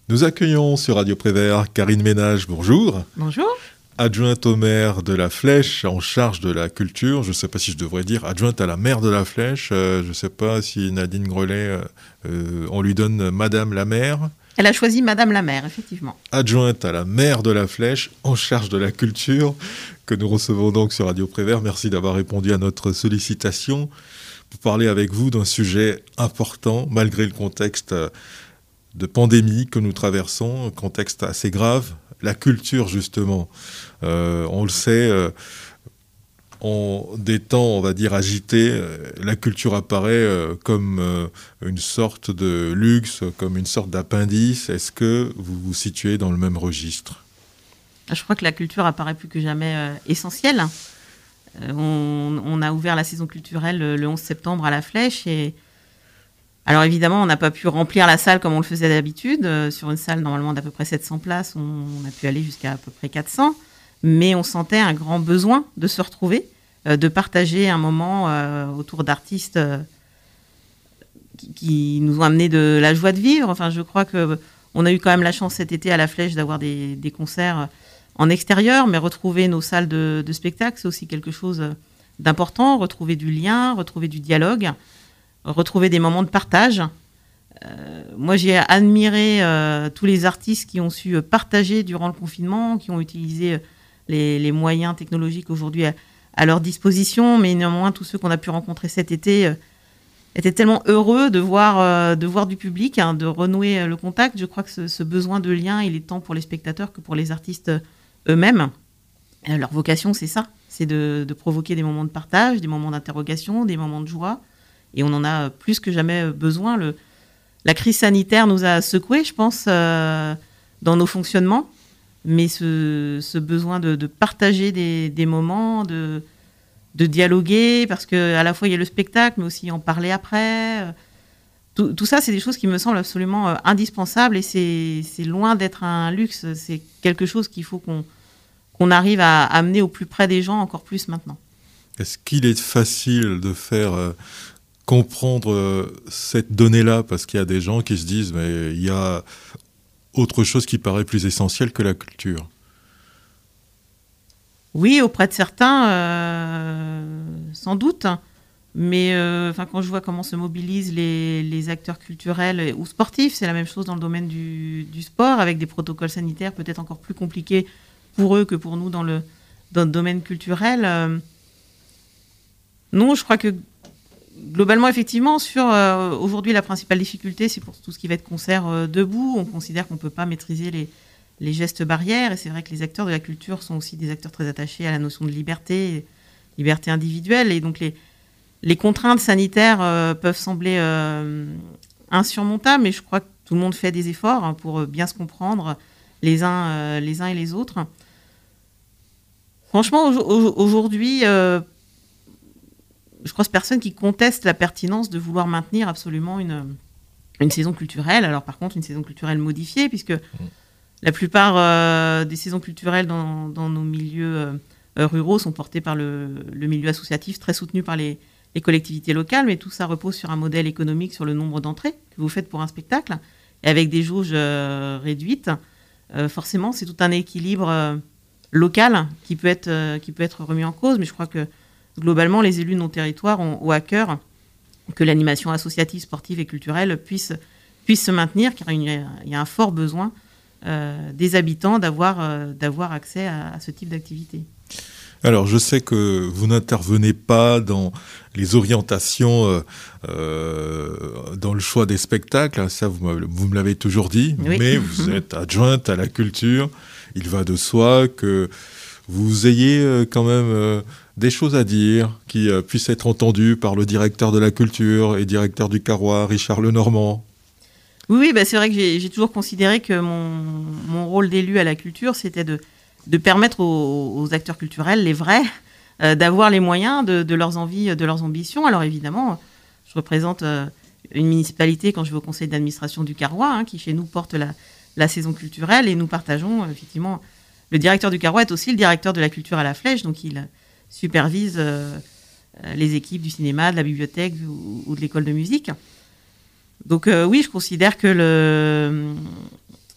Nous accueillons sur Radio Prévert Karine Ménage, bonjour. Bonjour. Adjointe au maire de La Flèche, en charge de la culture. Je ne sais pas si je devrais dire adjointe à la maire de La Flèche. Je ne sais pas si Nadine Grelet, on lui donne Madame la maire. Elle a choisi Madame la maire, effectivement. Adjointe à la maire de La Flèche, en charge de la culture, que nous recevons donc sur Radio Prévert. Merci d'avoir répondu à notre sollicitation pour parler avec vous d'un sujet important, malgré le contexte de pandémie que nous traversons, un contexte assez grave. La culture, justement, on le sait, en des temps, on va dire, agités, la culture apparaît comme une sorte de luxe, comme une sorte d'appendice. Est-ce que vous vous situez dans le même registre ? Je crois que la culture apparaît plus que jamais essentielle. On a ouvert la saison culturelle le 11 septembre à La Flèche et alors évidemment, on n'a pas pu remplir la salle comme on le faisait d'habitude. Sur une salle normalement d'à peu près 700 places, on a pu aller jusqu'à à peu près 400. Mais on sentait un grand besoin de se retrouver, de partager un moment autour d'artistes qui nous ont amené de la joie de vivre. Enfin, je crois qu'on a eu quand même la chance cet été à La Flèche d'avoir des concerts en extérieur, mais retrouver nos salles de spectacle, c'est aussi quelque chose d'important. Retrouver du lien, retrouver du dialogue. Retrouver des moments de partage. Moi, j'ai admiré tous les artistes qui ont su partager durant le confinement, qui ont utilisé les moyens technologiques aujourd'hui à leur disposition, mais néanmoins, tous ceux qu'on a pu rencontrer cet été étaient tellement heureux de voir du public, de renouer le contact. Je crois que ce besoin de lien, il est tant pour les spectateurs que pour les artistes eux-mêmes. Leur vocation, c'est ça, c'est de provoquer des moments de partage, des moments d'interrogation, des moments de joie. Et on en a plus que jamais besoin. La crise sanitaire nous a secoués, je pense, dans nos fonctionnements. Mais ce besoin de partager des moments, de dialoguer, parce qu'à la fois il y a le spectacle, mais aussi en parler après. Tout ça, c'est des choses qui me semblent absolument indispensables. Et c'est loin d'être un luxe. C'est quelque chose qu'il faut qu'on arrive à amener au plus près des gens, encore plus maintenant. Est-ce qu'il est facile de faire comprendre cette donnée-là, parce qu'il y a des gens qui se disent mais il y a autre chose qui paraît plus essentiel que la culture. Oui, auprès de certains, sans doute. Mais quand je vois comment se mobilisent les acteurs culturels ou sportifs, c'est la même chose dans le domaine du sport, avec des protocoles sanitaires peut-être encore plus compliqués pour eux que pour nous dans le domaine culturel. Non, je crois que globalement, effectivement, aujourd'hui, la principale difficulté, c'est pour tout ce qui va être concert debout. On considère qu'on ne peut pas maîtriser les gestes barrières. Et c'est vrai que les acteurs de la culture sont aussi des acteurs très attachés à la notion de liberté individuelle. Et donc, les contraintes sanitaires peuvent sembler insurmontables, mais je crois que tout le monde fait des efforts pour bien se comprendre les uns et les autres. Franchement, aujourd'hui... je croise personne qui conteste la pertinence de vouloir maintenir absolument une saison culturelle. Alors par contre, une saison culturelle modifiée, puisque la plupart des saisons culturelles dans nos milieux ruraux sont portées par le milieu associatif, très soutenu par les collectivités locales, mais tout ça repose sur un modèle économique, sur le nombre d'entrées que vous faites pour un spectacle, et avec des jauges réduites. Forcément, c'est tout un équilibre local qui peut être remis en cause, mais je crois que globalement, les élus de nos territoires ont à cœur que l'animation associative, sportive et culturelle puisse se maintenir, car il y a un fort besoin des habitants d'avoir accès à ce type d'activité. Alors, je sais que vous n'intervenez pas dans les orientations, dans le choix des spectacles, ça vous me l'avez toujours dit, oui. Mais vous êtes adjointe à la culture. Il va de soi que vous ayez quand même... des choses à dire qui puissent être entendues par le directeur de la culture et directeur du Carrois, Richard Lenormand. Oui, c'est vrai que j'ai toujours considéré que mon rôle d'élu à la culture, c'était de permettre aux acteurs culturels, les vrais, d'avoir les moyens de leurs envies, de leurs ambitions. Alors évidemment, je représente une municipalité quand je vais au conseil d'administration du Carrois, qui chez nous porte la saison culturelle, et nous partageons effectivement... Le directeur du Carrois est aussi le directeur de la culture à La Flèche, donc il supervise les équipes du cinéma, de la bibliothèque ou de l'école de musique. Donc oui, je considère que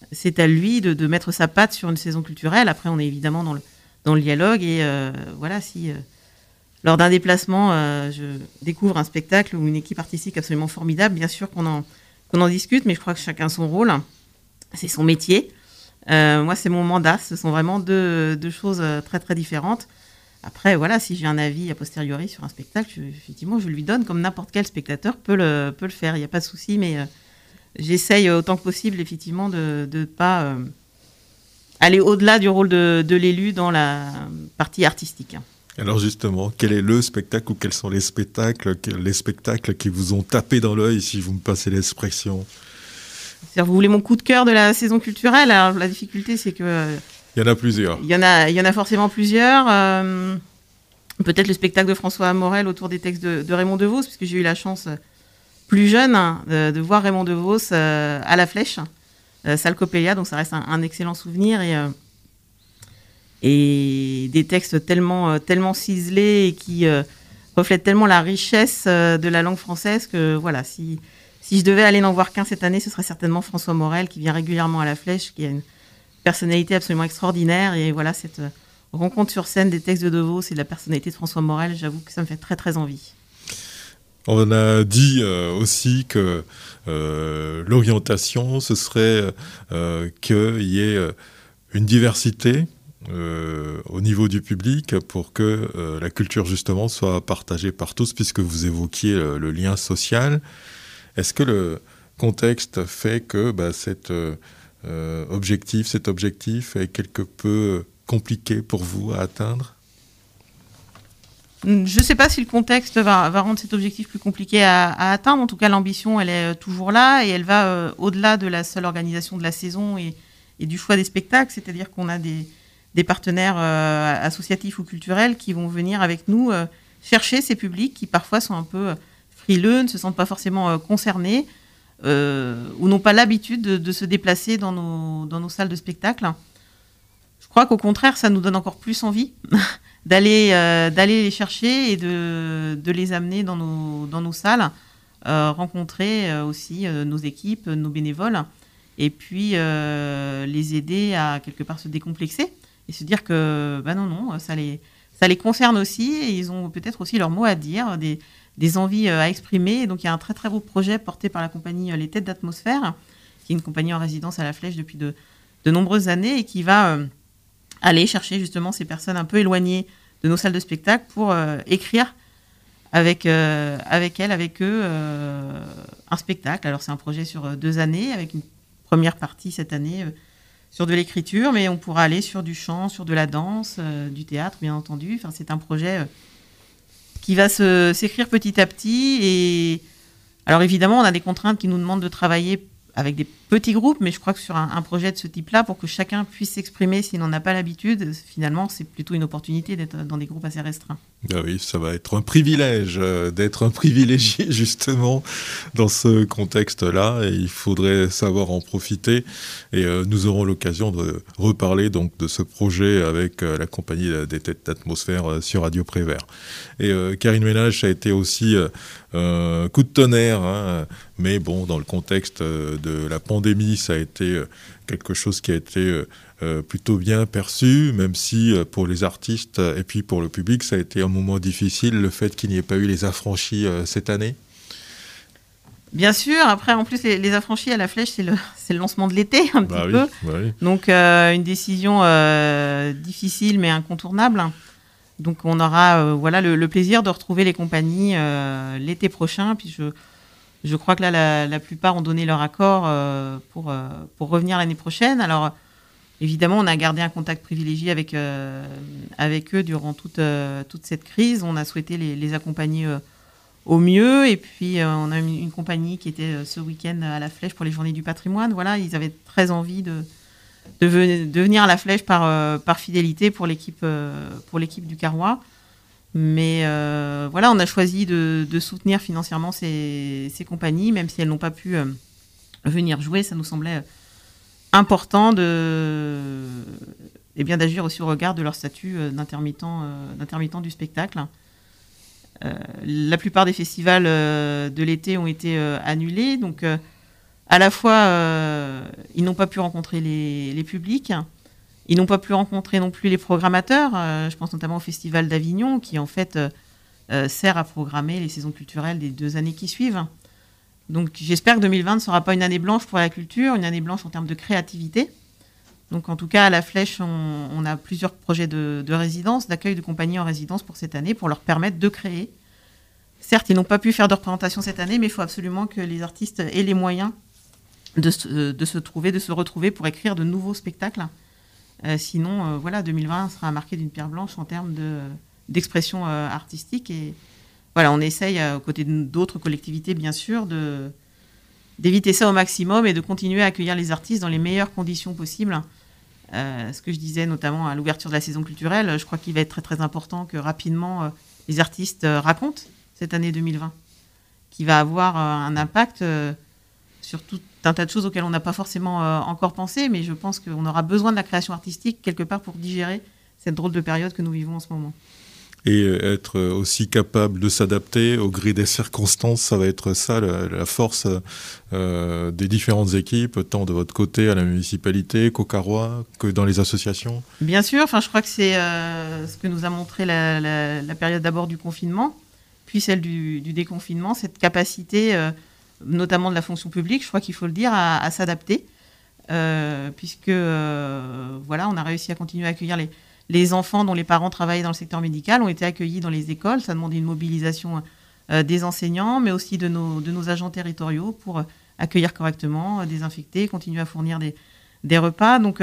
c'est à lui de mettre sa patte sur une saison culturelle. Après, on est évidemment dans le dialogue. Et voilà, si lors d'un déplacement, je découvre un spectacle ou une équipe artistique absolument formidable, bien sûr qu'on en discute, mais je crois que chacun son rôle. C'est son métier. Moi, c'est mon mandat. Ce sont vraiment deux choses très, très différentes. Après, voilà, si j'ai un avis a posteriori sur un spectacle, effectivement, je lui donne, comme n'importe quel spectateur peut le faire. Il n'y a pas de souci, mais j'essaye autant que possible, effectivement, de ne pas aller au-delà du rôle de l'élu dans la partie artistique. Alors justement, quel est le spectacle ou quels sont les spectacles qui vous ont tapé dans l'œil, si vous me passez l'expression? Vous voulez mon coup de cœur de la saison culturelle? Alors, la difficulté, c'est que... Il y en a plusieurs. Il y en a forcément plusieurs. Peut-être le spectacle de François Morel autour des textes de Raymond DeVos, puisque j'ai eu la chance, plus jeune, de voir Raymond DeVos à la Flèche, salle Coppelia, donc ça reste un excellent souvenir. Et des textes tellement ciselés et qui reflètent tellement la richesse de la langue française que, voilà, si je devais aller n'en voir qu'un cette année, ce serait certainement François Morel, qui vient régulièrement à la Flèche, qui a une personnalité absolument extraordinaire. Et voilà, cette rencontre sur scène des textes de DeVos et de la personnalité de François Morel, j'avoue que ça me fait très très envie. On a dit aussi que l'orientation, ce serait qu'il y ait une diversité au niveau du public pour que la culture justement soit partagée par tous, puisque vous évoquiez le lien social. Est-ce que le contexte fait que cet objectif est quelque peu compliqué pour vous à atteindre? Je ne sais pas si le contexte va rendre cet objectif plus compliqué à atteindre. En tout cas, l'ambition, elle est toujours là et elle va au-delà de la seule organisation de la saison et du choix des spectacles. C'est-à-dire qu'on a des partenaires associatifs ou culturels qui vont venir avec nous chercher ces publics qui parfois sont un peu frileux, ne se sentent pas forcément concernés ou n'ont pas l'habitude de se déplacer dans nos salles de spectacle. Je crois qu'au contraire, ça nous donne encore plus envie d'aller les chercher et de les amener dans nos salles, rencontrer aussi nos équipes, nos bénévoles, et puis les aider à quelque part se décomplexer et se dire que non, ça les concerne aussi et ils ont peut-être aussi leur mot à dire, des envies à exprimer. Et donc il y a un très très beau projet porté par la compagnie Les Têtes d'Atmosphère, qui est une compagnie en résidence à la Flèche depuis de nombreuses années et qui va aller chercher justement ces personnes un peu éloignées de nos salles de spectacle pour écrire avec eux un spectacle. Alors c'est un projet sur 2 années avec une première partie cette année sur de l'écriture, mais on pourra aller sur du chant, sur de la danse, du théâtre bien entendu. Enfin, c'est un projet qui va s'écrire petit à petit. Et alors évidemment, on a des contraintes qui nous demandent de travailler avec des petits groupes, mais je crois que sur un projet de ce type-là, pour que chacun puisse s'exprimer s'il n'en a pas l'habitude, finalement, c'est plutôt une opportunité d'être dans des groupes assez restreints. Ah oui, ça va être un privilège d'être un privilégié justement dans ce contexte-là, et il faudrait savoir en profiter. Et nous aurons l'occasion de reparler donc de ce projet avec la compagnie des Têtes d'Atmosphère sur Radio Prévert. Et Karine Ménage, ça a été aussi un coup de tonnerre, hein, mais bon, dans le contexte de la pandémie, ça a été quelque chose qui a été plutôt bien perçu, même si pour les artistes et puis pour le public, ça a été un moment difficile, le fait qu'il n'y ait pas eu les affranchis cette année. Bien sûr, après en plus les affranchis à la Flèche, c'est le lancement de l'été un petit peu. Oui. Donc une décision difficile mais incontournable. Donc on aura le plaisir de retrouver les compagnies l'été prochain. Puis je crois que là la plupart ont donné leur accord pour revenir l'année prochaine. Alors évidemment, on a gardé un contact privilégié avec eux durant toute cette crise. On a souhaité les accompagner au mieux. Et puis, on a une compagnie qui était ce week-end à la Flèche pour les Journées du patrimoine. Voilà, ils avaient très envie de venir à la Flèche par fidélité pour l'équipe du Carrois. Mais voilà, on a choisi de soutenir financièrement ces compagnies, même si elles n'ont pas pu venir jouer. Ça nous semblait important d'agir aussi au regard de leur statut d'intermittent du spectacle. La plupart des festivals de l'été ont été annulés, donc à la fois, ils n'ont pas pu rencontrer les publics, ils n'ont pas pu rencontrer non plus les programmateurs. Je pense notamment au Festival d'Avignon, qui en fait sert à programmer les saisons culturelles des 2 années qui suivent. Donc j'espère que 2020 ne sera pas une année blanche pour la culture, une année blanche en termes de créativité. Donc en tout cas, à la Flèche, on a plusieurs projets de résidence, d'accueil de compagnies en résidence pour cette année, pour leur permettre de créer. Certes, ils n'ont pas pu faire de représentation cette année, mais il faut absolument que les artistes aient les moyens de se retrouver pour écrire de nouveaux spectacles. Sinon, 2020 sera marqué d'une pierre blanche en termes d'expression artistique. Et voilà, on essaye, aux côtés d'autres collectivités, bien sûr, d'éviter ça au maximum et de continuer à accueillir les artistes dans les meilleures conditions possibles. Ce que je disais notamment à l'ouverture de la saison culturelle, je crois qu'il va être très très important que rapidement les artistes racontent cette année 2020, qui va avoir un impact sur tout un tas de choses auxquelles on n'a pas forcément encore pensé, mais je pense qu'on aura besoin de la création artistique quelque part pour digérer cette drôle de période que nous vivons en ce moment. Et être aussi capable de s'adapter au gré des circonstances, ça va être ça la force des différentes équipes, tant de votre côté à la municipalité qu'au Carrois, que dans les associations. Bien sûr, je crois que c'est ce que nous a montré la période d'abord du confinement, puis celle du déconfinement, cette capacité, notamment de la fonction publique, je crois qu'il faut le dire, à s'adapter, puisque on a réussi à continuer à accueillir les enfants dont les parents travaillaient dans le secteur médical, ont été accueillis dans les écoles. Ça demandait une mobilisation des enseignants, mais aussi de nos agents territoriaux pour accueillir correctement, désinfecter, continuer à fournir des repas. Donc,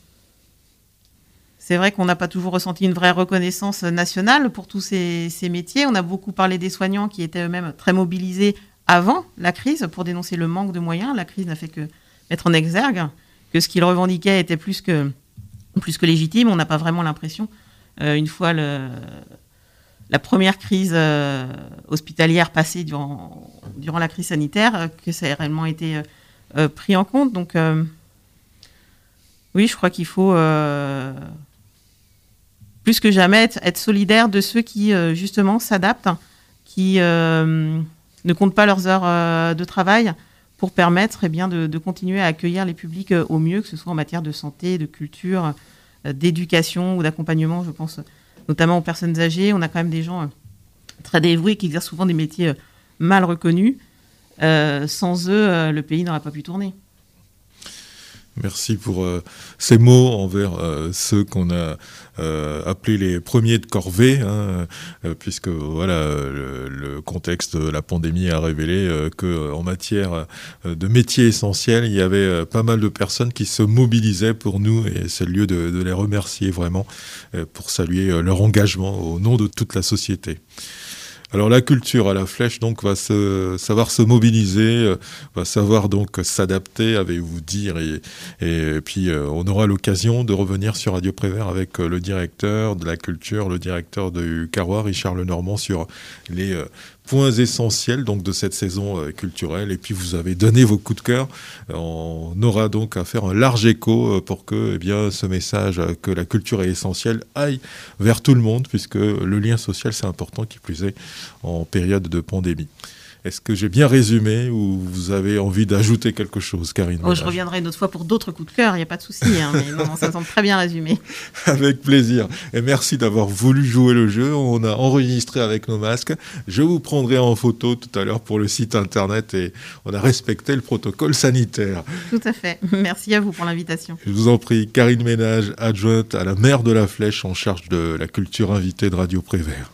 c'est vrai qu'on n'a pas toujours ressenti une vraie reconnaissance nationale pour tous ces métiers. On a beaucoup parlé des soignants qui étaient eux-mêmes très mobilisés avant la crise pour dénoncer le manque de moyens. La crise n'a fait que mettre en exergue que ce qu'ils revendiquaient était plus que légitime. On n'a pas vraiment l'impression, une fois la première crise hospitalière passée durant la crise sanitaire, que ça ait réellement été pris en compte. Donc, oui, je crois qu'il faut plus que jamais être solidaire de ceux qui, justement, s'adaptent, qui ne comptent pas leurs heures de travail pour permettre de continuer à accueillir les publics au mieux, que ce soit en matière de santé, de culture, d'éducation ou d'accompagnement. Je pense notamment aux personnes âgées. On a quand même des gens très dévoués qui exercent souvent des métiers mal reconnus. Sans eux, le pays n'aurait pas pu tourner. Merci pour ces mots envers ceux qu'on a appelés les premiers de corvée, puisque le contexte de la pandémie a révélé qu'en matière de métiers essentiels, il y avait pas mal de personnes qui se mobilisaient pour nous, et c'est le lieu de les remercier vraiment pour saluer leur engagement au nom de toute la société. Alors la culture à la Flèche donc va savoir se mobiliser, va savoir donc s'adapter, avez-vous dire, et puis on aura l'occasion de revenir sur Radio Prévert avec le directeur de la culture, le directeur du Carrois, Richard Lenormand, sur les points essentiels donc de cette saison culturelle. Et puis vous avez donné vos coups de cœur. On aura donc à faire un large écho pour que ce message que la culture est essentielle aille vers tout le monde, puisque le lien social c'est important, qui plus est en période de pandémie. Est-ce que j'ai bien résumé ou vous avez envie d'ajouter quelque chose, Karine? Je reviendrai une autre fois pour d'autres coups de cœur, il n'y a pas de souci, mais non, ça semble très bien résumé. Avec plaisir. Et merci d'avoir voulu jouer le jeu. On a enregistré avec nos masques. Je vous prendrai en photo tout à l'heure pour le site internet et on a respecté le protocole sanitaire. Tout à fait. Merci à vous pour l'invitation. Je vous en prie. Karine Ménage, adjointe à la maire de la Flèche en charge de la culture invitée de Radio Prévert.